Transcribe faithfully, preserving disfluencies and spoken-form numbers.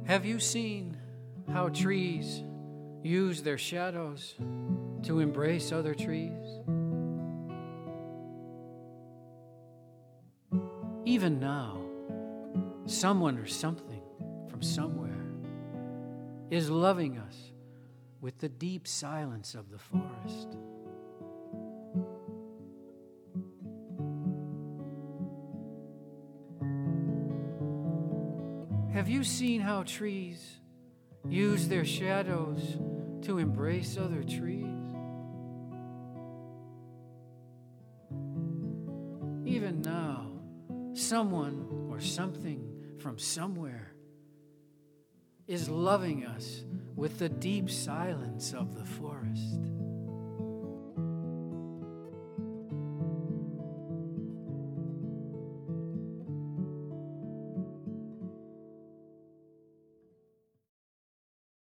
Have you seen how trees use their shadows to embrace other trees? Even now, someone or something from somewhere is loving us with the deep silence of the forest. Have you seen how trees use their shadows to embrace other trees? Even now, someone or something from somewhere is loving us with the deep silence of the forest.